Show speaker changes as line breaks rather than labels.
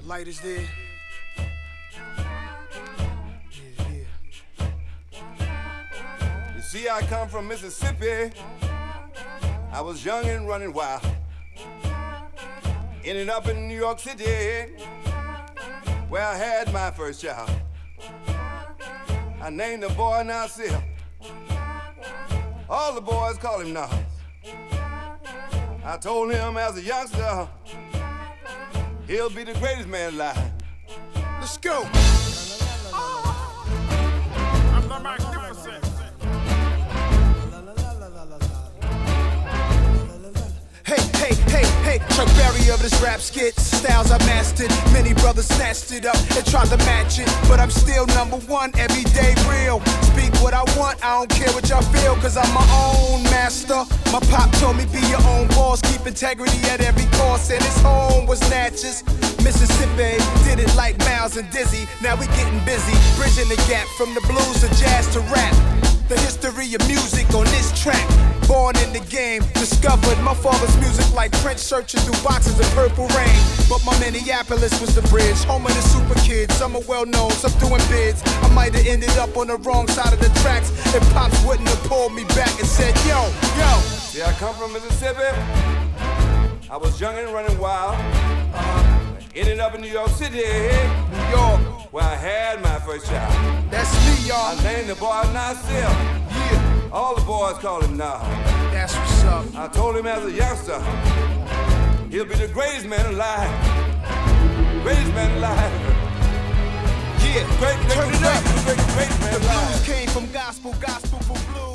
Light is there.
You see, I come from Mississippi. I was young and running wild. Ended up in New York City, where I had my first child. I named the boy Nasir. All the boys call him Nas. I told him as a youngster, he'll be the greatest man alive.
Let's go.
I'm the magnificent.
Hey, Chuck Berry of this rap skit. Styles I mastered, many brothers snatched it up and tried to match it. But I'm still number one, everyday real. Speak what I want, I don't care what y'all feel, cause I'm my own master. My pop told me be your own boss, keep integrity at every cost, and his home was Natchez, Mississippi. Did it like Miles and Dizzy, now we getting busy, bridging the gap from the blues to jazz to rap. The history of music on this track. Born in the game, discovered my father's music like Prince searching through boxes of Purple Rain. But my Minneapolis was the bridge, home of the super kids. Some are well known, some doing bids. I might have ended up on the wrong side of the tracks if Pops wouldn't have pulled me back and said, yo.
See, I come from Mississippi. I was young and running wild. Ended up in New York City,
New York,
where I had my first child.
that's me, y'all.
I named the boy Nasir.
Yeah,
All the boys call him Nas.
that's what's up.
I told him as a youngster, he'll be the greatest man alive. Greatest man alive.
Yeah,
Great,
turn it up.
greatest man
The
alive.
blues came from gospel for blues.